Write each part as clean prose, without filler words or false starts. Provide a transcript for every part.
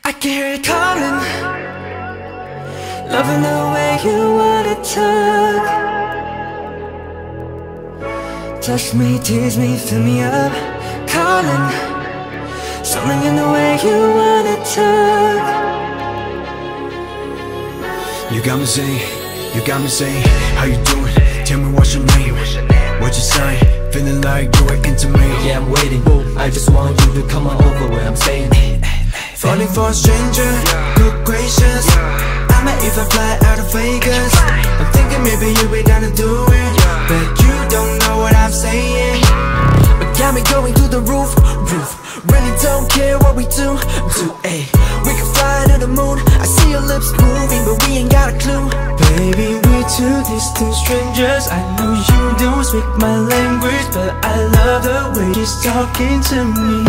I can hear it calling, loving the way you wanna tug. Touch me, tease me, fill me up. Calling, something in the way you wanna tug. You got me saying, how you doing? Tell me what's your name, what's your sign? Feeling like you were into me. Yeah, I'm waiting, I just want you to come on over where I'm staying. Falling for a stranger, good gracious. I might even fly out of Vegas. I'm thinking maybe you'll be down to do it, but you don't know what I'm saying. But got me going through the roof. Really don't care what we do, ayy. We can fly to the moon. I see your lips moving, but we ain't got a clue. Baby, we're two distant strangers. I know you don't speak my language, but I love the way you're talking to me.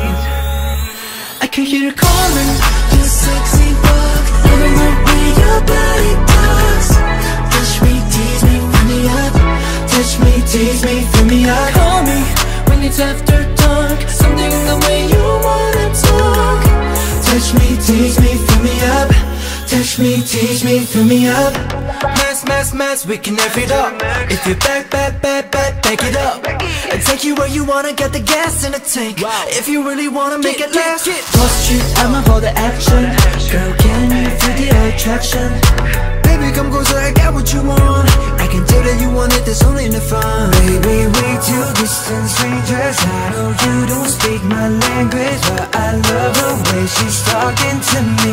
I can hear you calling, you sexy bug. Loving the way your body talks. Touch me, tease me, fill me up. Touch me, tease me, fill me up. Call me when it's after dark. Something in the way you wanna talk. Touch me, tease me, fill me up. Touch me, tease me, fill me up. Mess, we can F it up. If you back it up. And take you where you wanna, get the gas in the tank. If you really wanna make it last. Plus street, I'm up for the action. Girl, can you feel the attraction? Baby, come closer, I got what you want. I can tell that you want it, there's only enough fun. Baby, we two distant strangers. I know you don't speak my language, but I love the way she's talking to me.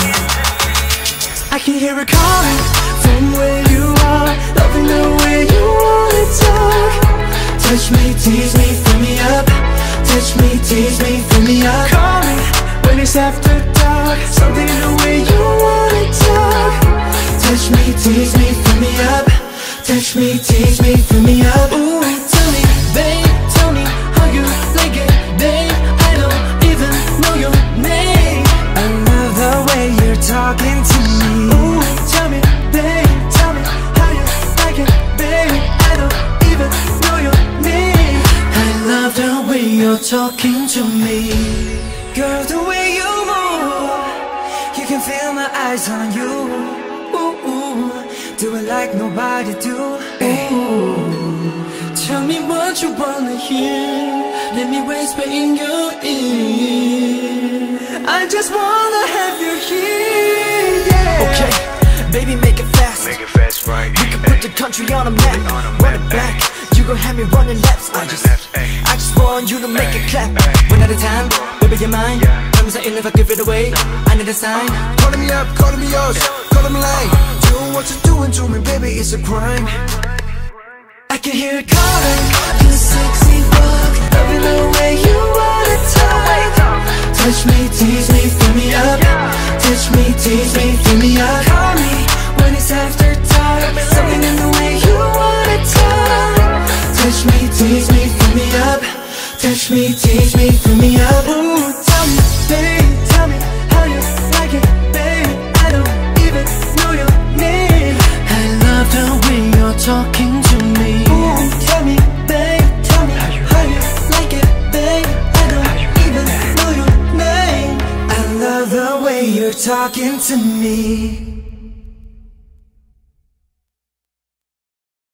I can hear her calling from where you are, loving the way you wanna talk. Touch me, tease me, fill me up. Touch me, tease me, fill me up. Call me when it's after dark. Something in the way you wanna talk. Touch me, tease me, fill me up. Touch me, tease me, fill me up. Ooh, tell me, babe, tell me how you like it, babe. I don't even know your name. I love the way you're talking to me. Ooh, tell me, babe, tell me how you like it, babe. I don't even know your name. I love the way you're talking to me. Girl, the way you move, you can feel my eyes on you. Ooh, do it like nobody do. Ooh, tell me what you wanna hear. Let me whisper in your ear. I just wanna have you here, yeah. Okay, baby, make it fast. Make it fast, right? We can put the country on a map. Run it back, you gon' have me running laps. I just want you to make it clap. One at a time, baby, you're mine. Promise I ain't never give it away. I need a sign. Calling me up, calling me yours, calling me like. Doing what you're doing to me, baby, it's a crime. I can hear it calling, you sexy bug. Loving the way you wanna talk. Touch me, tease me, fill me up. Touch me, tease me, fill me up. Call me when it's after dark. Something in the way you wanna talk. Touch me, tease me, fill me up. Touch me, tease me, fill me up. Ooh, tell me, babe, tell me how you like it, babe. I don't even know your name. I love the way you're talking to me. Ooh, tell me, babe, tell me how you like it, babe. I don't even know your name. I love the way you're talking to me.